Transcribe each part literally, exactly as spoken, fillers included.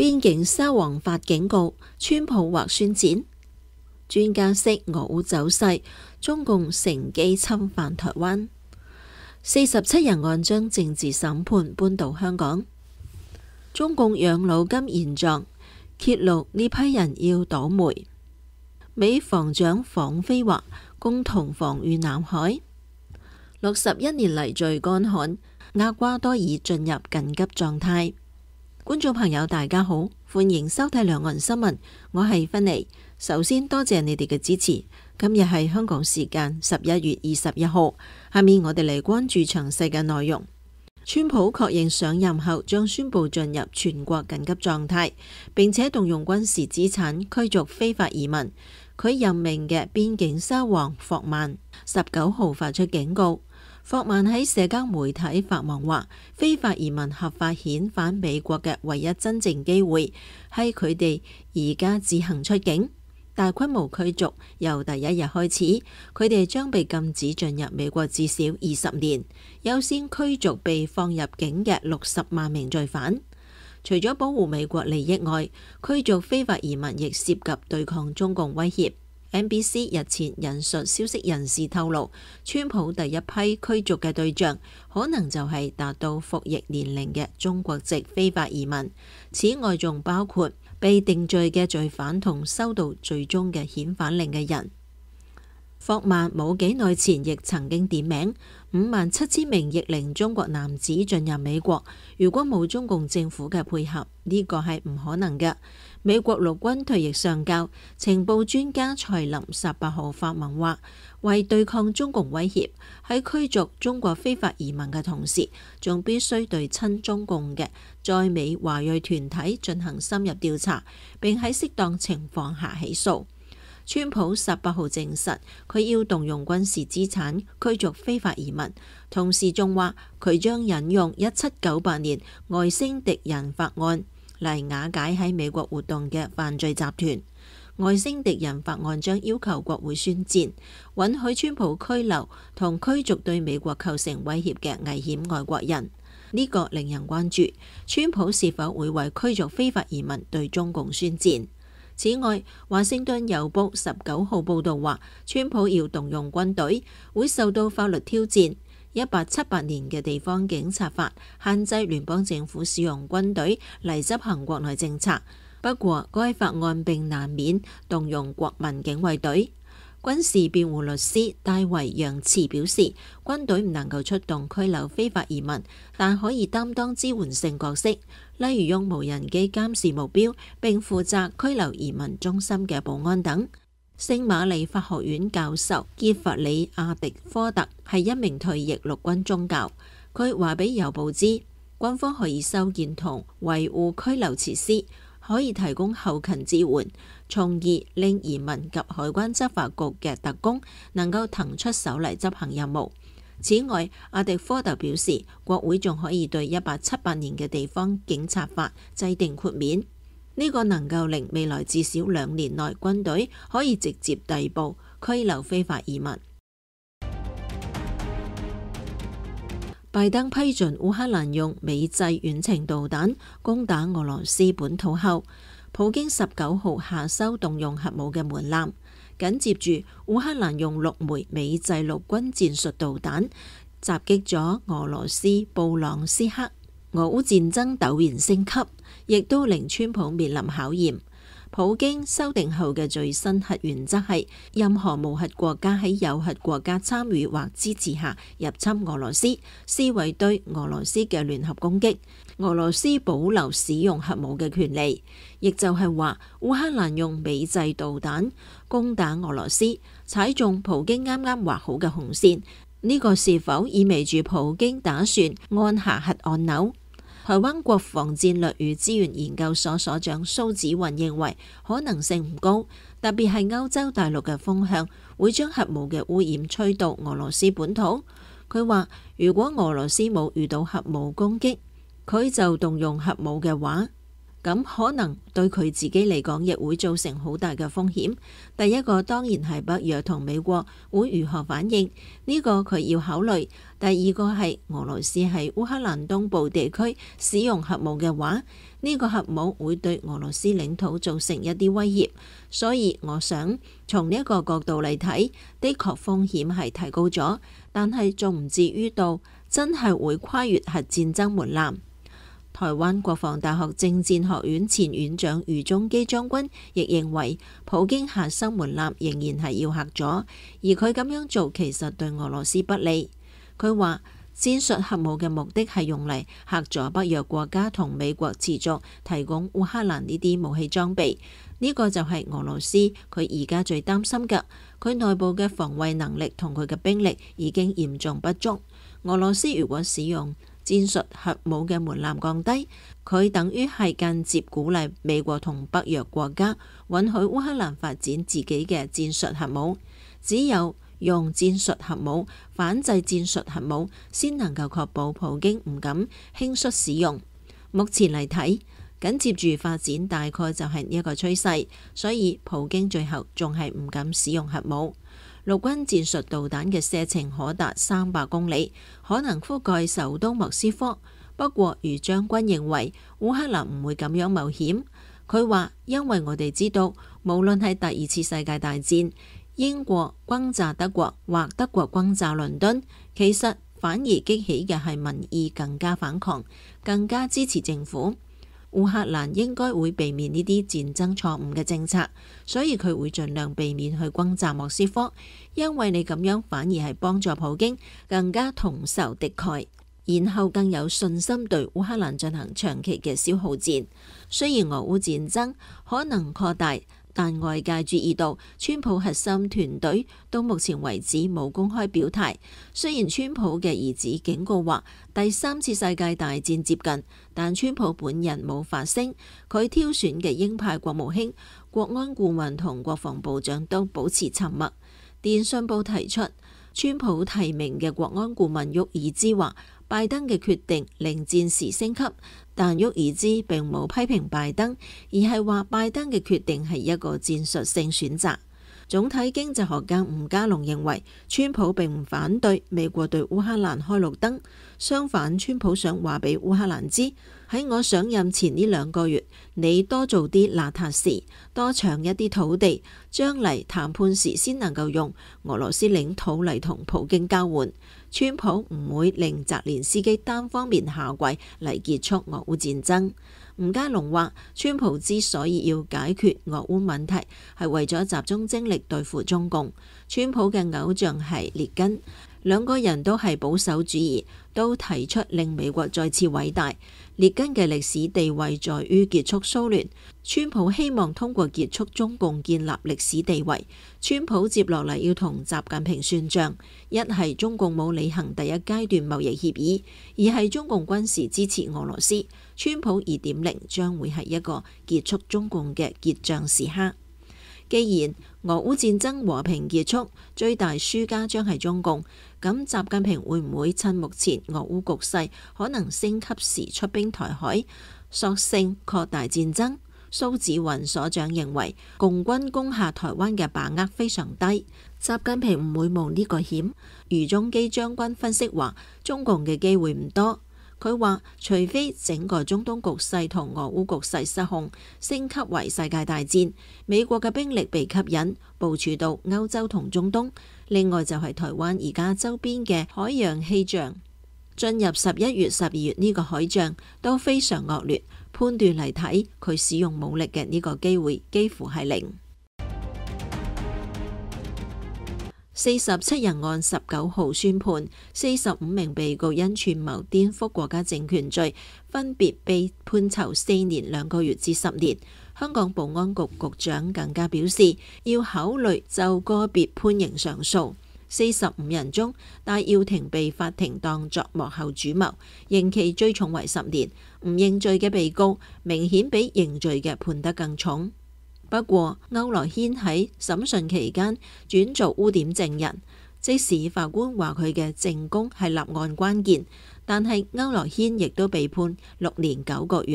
邊境沙皇發警告，川普或宣戰。專家析俄烏走勢，中共乘機侵犯台灣。四十七人案將政治審判搬到香港。中共養老金現狀揭露呢批人要倒霉。美防長訪菲話共同防禦南海。六十一年嚟最乾旱，厄瓜多爾進入緊急狀態。觀眾朋友大家好，歡迎收睇兩岸新聞，我係芬妮。首先多謝你哋嘅支持。今日係香港時間十一月二十一號，下面我哋嚟關注詳細嘅內容。川普確認上任後將宣布進入全國緊急狀態，並且動用軍事資產驅逐非法移民。佢任命嘅邊境沙皇霍曼十九號發出警告。霍曼喺社交媒體發文話，非法移民合法遣返美國嘅唯一真正機會係佢哋而家自行出境。大規模驅逐由第一日開始，佢哋將被禁止進入美國至少二十年，優先驅逐被放入境嘅六十萬名罪犯。除咗保護美國利益外，驅逐非法移民亦涉及對抗中共威脅。N B C 日前引述消息人士透露，川普第一批驅逐嘅對象可能就係達到服役年齡嘅中國籍非法移民，此外仲包括被定罪嘅罪犯同收到最終嘅遣返令嘅人。霍曼冇幾耐前亦曾經點名五萬七千名適齡中國男子進入美國，如果冇中共政府嘅配合，呢個係唔可能嘅。美國陸軍退役上校、情報專家蔡林十八號發文話，為對抗中共威脅，喺驅逐中國非法移民嘅同時，仲必須對親中共嘅在美華裔團體進行深入調查，並喺適當情況下起訴。川普十八號證實，佢要動用軍事資產驅逐非法移民，同時仲話佢將引用一七九八年外星敵人法案嚟瓦解喺美國活動嘅犯罪集團。外星敵人法案將要求國會宣戰，允許川普拘留同驅逐對美國構成威脅嘅危險外國人。呢個令人關注，川普是否會為驅逐非法移民對中共宣戰？此外，華盛頓郵報十九號報道話，川普要動用軍隊會受到法律挑戰。一八七八年嘅地方警察法限制聯邦政府使用軍隊嚟執行國內政策，不過該法案並難免動用國民警衛隊。軍事辯護律師戴維楊茨表示，軍隊唔能夠出動拘留非法移民，但可以擔當支援性角色，例如用無人機監視目標並負責拘留移民中心嘅保安等。聖瑪利法學院教授傑弗里亞迪科特係一名退役陸軍中校，佢話俾郵報知，軍方可以修建同維護拘留設施，可以提供後勤支援，從而令移民及海關執法局嘅特工能夠騰出手嚟執行任務。此外，阿迪科特表示，國會仲可以對一八七八年嘅地方警察法制定豁免，呢個能夠令未來至少兩年內軍隊可以直接逮捕拘留非法移民。拜登批准烏克蘭用美製遠程導彈攻打俄羅斯本土後，普京十九號下修動用核武嘅門檻。緊接住，烏克蘭用六枚美製陸軍戰術導彈襲擊咗俄羅斯布朗斯克。俄烏戰爭陡然升級，亦都令川普面臨考驗。普京修訂後嘅最新核原則係，任何無核國家喺有核國家參與或支持下入侵俄羅斯，視為對俄羅斯嘅聯合攻擊。俄羅斯保留使用核武嘅權利，亦就係話烏克蘭用美製導彈攻打俄羅斯，踩中普京啱啱畫好嘅紅線。呢個是否意味住普京打算按下核按鈕？台灣國防戰略與資源研究所所長蘇紫雲認為可能性唔高，特別係歐洲大陸嘅風向會將核武嘅污染吹到俄羅斯本土。佢話如果俄羅斯冇遇到核武攻擊，佢就動用核武嘅話，咁可能對佢自己嚟講亦會造成好大嘅風險。第一個當然係北約同美國會如何反應，呢個佢要考慮。 第二個係俄羅斯喺烏克蘭東部地區使用核武嘅話，呢個核武會對俄羅斯領土造成一啲威脅，所以我想從呢一個角度嚟睇，的確風險係提高咗，但係仲唔至於到真係會跨越核戰爭門檻。台灣國防大學政戰學院前院長余宗基將軍亦認為，普京核心門檻仍然係要嚇咗，而佢咁樣做其實對俄羅斯不利。佢話戰術核武嘅目的係用嚟嚇咗北約國家同美國持續提供烏克蘭呢啲武器裝備，呢、這個就係俄羅斯佢而家最擔心嘅，佢內部嘅防衛能力同佢嘅兵力已經嚴重不足。俄羅斯如果使用戰術核武嘅門檻降低，佢等於係間接鼓勵美國同北約國家允許烏克蘭發展自己嘅戰術核武。只有用戰術核武反制戰術核武，先能夠確保普京唔敢輕率使用。目前嚟睇，緊接住發展大概就係呢一個趨勢，所以普京最後仲係唔敢使用核武。陸軍戰術導彈嘅射程可達三百公里，可能覆蓋首都莫斯科。不過，余將軍認為烏克蘭唔會咁樣冒險。佢話：因為我哋知道，無論係第二次世界大戰，英國轟炸德國或德國轟炸倫敦，其實反而激起嘅係民意更加反抗，更加支持政府。烏克蘭應該會避免呢啲戰爭錯誤嘅政策，所以佢會盡量避免去轟炸莫斯科，因為你咁樣反而係幫助普京更加同仇敵愾，然後更有信心對烏克蘭進行長期嘅消耗戰。雖然俄烏戰爭可能擴大，但外界注意到，川普核心團隊到目前為止冇公開表態。雖然川普嘅兒子警告話第三次世界大戰接近，但川普本人冇發聲。佢挑選嘅鷹派國務卿、國安顧問同國防部長都保持沉默。電訊報提出，川普提名嘅國安顧問沃爾茲話，拜登嘅決定令戰事升級，但沃爾茲並冇批評拜登，而係話拜登嘅決定係一個戰術性選擇。總體經濟學家吳家龍認為，川普並唔反對美國對烏克蘭開綠燈，相反，川普想話俾烏克蘭知，喺我上任前呢兩個月，你多做啲邋遢事，多搶一啲土地，將嚟談判時先能夠用俄羅斯領土嚟同普京交換。川普唔會令澤連斯基單方面下跪嚟結束俄烏戰爭。吳家龍話，川普之所以要解決俄烏問題，係為咗集中精力對付中共。川普嘅偶像係列根，兩個人都係保守主義，都提出令美國再次偉大。列根嘅歷史地位在於結束蘇聯，川普希望通過結束中共建立歷史地位。川普接落嚟要同習近平算賬，一係中共冇履行第一階段貿易協議，二係中共軍事支持俄羅斯。川普二點零將會係一個結束中共嘅結賬時刻。既然俄烏戰爭和平結束，最大輸家將係中共，咁習近平會唔會趁目前俄烏局勢可能升級時出兵台海，索性擴大戰爭？蘇紫雲所長認為，共軍攻下台灣嘅把握非常低，習近平唔會冒呢個險。余宗基將軍分析話，中共嘅機會唔多。佢話，除非整個中東局勢同俄烏局勢失控，升級為世界大戰，美國嘅兵力被吸引部署到歐洲同中東，另外就係台灣而家周邊嘅海洋氣象，進入十一月、十二月呢個海象都非常惡劣，判斷嚟睇，佢使用武力嘅呢個機會幾乎係零。四十七人案十九號宣判，四十五名被告因串謀顛覆國家政權罪，分別被判囚四年兩個月至十年。香港保安局局長更加表示，要考慮就個別判刑上訴。四十五人中，戴耀廷被法庭當作幕後主謀，刑期最重為十年。唔認罪嘅被告明顯比認罪嘅判得更重。不過，區諾軒喺審訊期間轉做污點證人，即使法官話佢嘅證供係立案關鍵，但係區諾軒亦都被判六年九個月。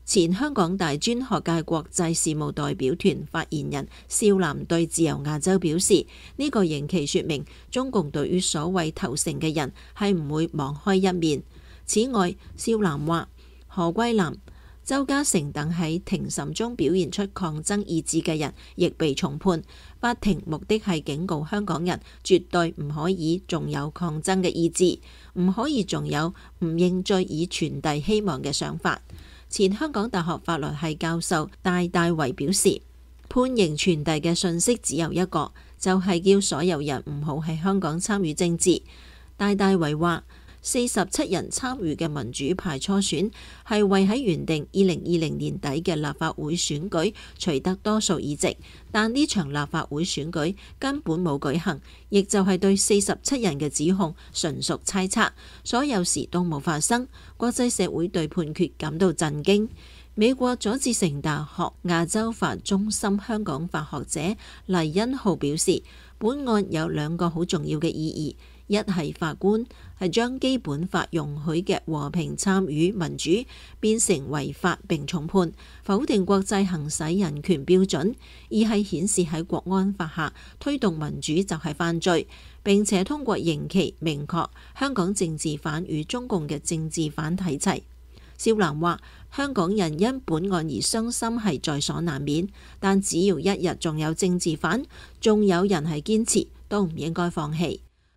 前香港大專學界國際事務代表團發言人邵嵐對自由亞洲表示，呢、這個刑期說明中共對於所謂投誠嘅人係唔會網開一面。此外，邵嵐話何桂藍、鄒家成等喺庭審中表現出抗爭意志嘅人亦被重判。法庭目的係警告香港人絕對唔可以仲有抗爭嘅意志，唔可以仲有唔認罪以傳遞希望嘅想法。前香港大學法律系教授戴大為表示，判刑傳遞嘅訊息只有一個，就係叫所有人唔好喺香港參與政治。戴大為話，四十七人參與嘅民主派初選係為喺原定二零二零年底嘅立法會選舉取得多數議席，但呢場立法會選舉根本冇舉行，亦就係對四十七人嘅指控純屬猜測，所有事都冇發生。國際社會對判決感到震驚。美國佐治城大學亞洲法中心香港法學者黎恩浩表示，本案有兩個好重要嘅意義。一係法官係將基本法容許嘅和平參與民主變成違法並重判，否定國際行使人權標準；二係顯示喺國安法下推動民主就係犯罪，並且通過刑期明確香港政治犯與中共嘅政治犯睇齊。邵嵐話：香港人因本案而傷心係在所難免，但只要一日仲有政治犯，仲有人係堅持，都唔應該放棄。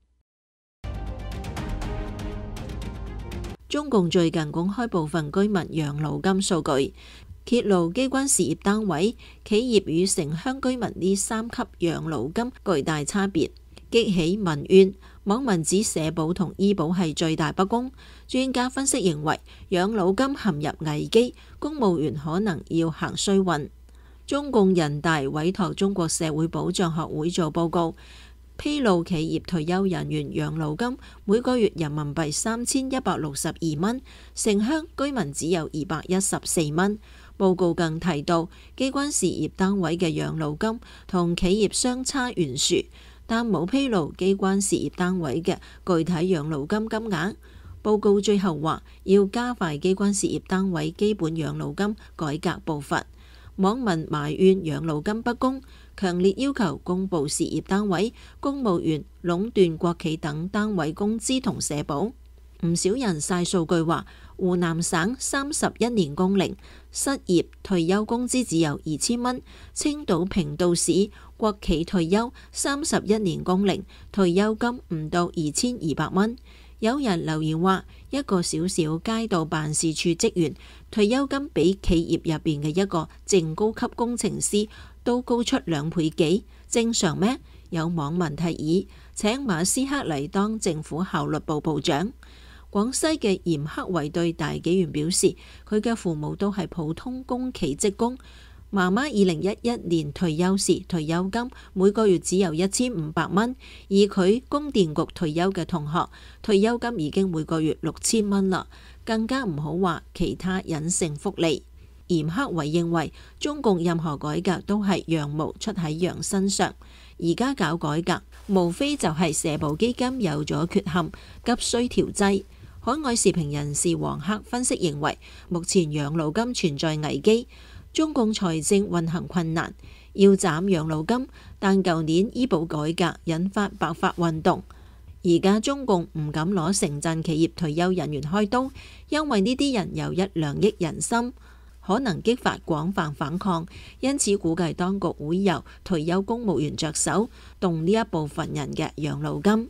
中共最近公開部分居民養老金數據，揭露機關事業單位、企業與城鄉居民呢三級養老金巨大差別，激起民怨。網民指社保同醫保係最大不公。專家分析認為，養老金陷入危機，公務員可能要行衰運。中共人大委託中國社會保障學會做報告，披露企業退休人員養老金每個月人民幣三千一百六十二蚊，城鄉居民只有二百一十四蚊。報告更提到，機關事業單位嘅養老金同企業相差懸殊，但冇披露機關事業單位嘅具體養老金金額。報告最後話，要加快機關事業單位基本養老金改革步伐。網民埋怨養老金不公，強烈要求公布事業單位、公務員、壟斷國企等單位工資同社保。唔少人晒數據話，湖南省三十一年工齡失業退休工資只有二千蚊，青島平度市國企退休三十一年工齡退休金唔到二千二百蚊。有人留言話，一個小小街道辦事處職員退休金比企業入邊嘅一個正高級工程師都高出兩倍幾，正常咩？有網民提議請馬斯克嚟當政府效率部部長。廣西嘅嚴克偉對大紀元表示，佢嘅父母都係普通公企職工，媽媽二零一一年退休時退休金每個月只有一千五百蚊，而佢供電局退休嘅同學退休金已經每個月六千蚊啦，更加唔好話其他隱性福利。嚴克偉認為，中共任何改革都係羊毛出喺羊身上，而家搞改革無非就係社保基金有咗缺陷，急需調劑。海外時評人士黃克分析認為，目前養老金存在危機，中共財政運行困難，要斬養老金，但舊年醫保改革引發白髮運動，而家中共唔敢攞城鎮企業退休人員開刀，因為呢啲人有一兩億人心，可能激發廣泛反抗，因此估計當局會由退休公務員着手，動呢一部分人嘅養老金。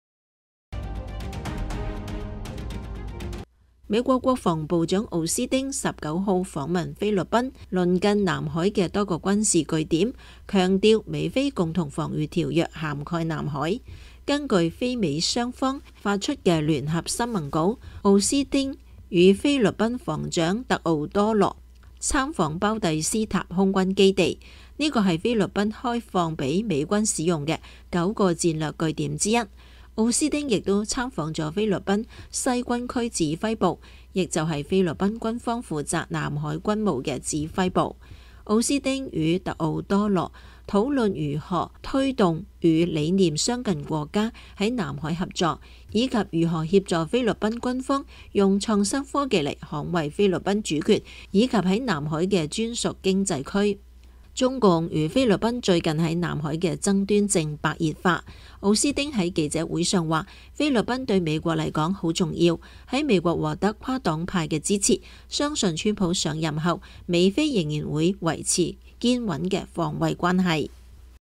美國國防部長奧斯汀十九號訪問菲律賓鄰近南海嘅多個軍事據點，強調美菲共同防禦條約涵蓋南海。根據菲美雙方發出嘅聯合新聞稿，奧斯汀與菲律賓防長特奧多羅參訪包蒂斯塔空軍基地，呢個係菲律賓開放俾美軍使用嘅九個戰略據點之一。奧斯汀亦都參訪咗菲律賓西軍區指揮部，亦就係菲律賓軍方負責南海軍務嘅指揮部。奧斯汀與特奧多羅討論如何推動與理念相近國家喺南海合作，以及如何協助菲律賓軍方用創新科技嚟捍衛菲律賓主權，以及喺南海嘅專屬經濟區。中共與菲律賓最近喺南海嘅爭端正白熱化。奧斯汀喺記者會上話，菲律賓對美國嚟講好重要，喺美國獲得跨黨派嘅支持，相信川普上任後，美菲仍然會維持堅穩嘅防衛關係。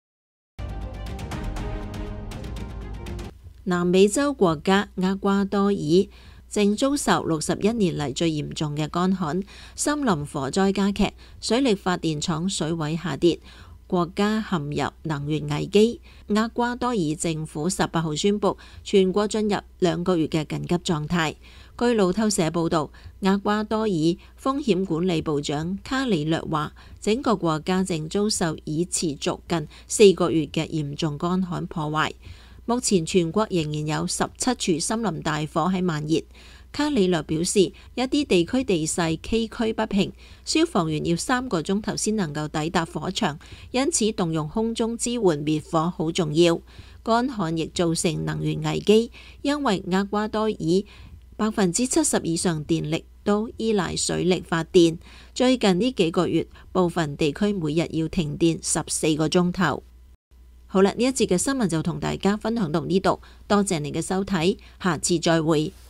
南美洲國家厄瓜多爾正遭受六十一年嚟最嚴重嘅乾旱，森林火災加劇，水力發電廠水位下跌，國家陷入能源危機。厄瓜多爾政府十八號宣布全國進入兩個月嘅緊急狀態。據路透社報導，厄瓜多爾風險管理部長卡里略話，整個國家正遭受已持續近四個月嘅嚴重乾旱破壞。目前全國仍然有十七處森林大火喺蔓延。卡里略表示，一啲地區地勢崎嶇不平，消防員要三個鐘頭先能夠抵達火場，因此動用空中支援滅火好重要。乾旱亦造成能源危機，因為厄瓜多爾百分之七十以上電力都依賴水力發電。最近呢幾個月，部分地區每日要停電十四個鐘頭。好啦，呢一節嘅新聞就同大家分享到呢度，多謝你嘅收睇，下次再會。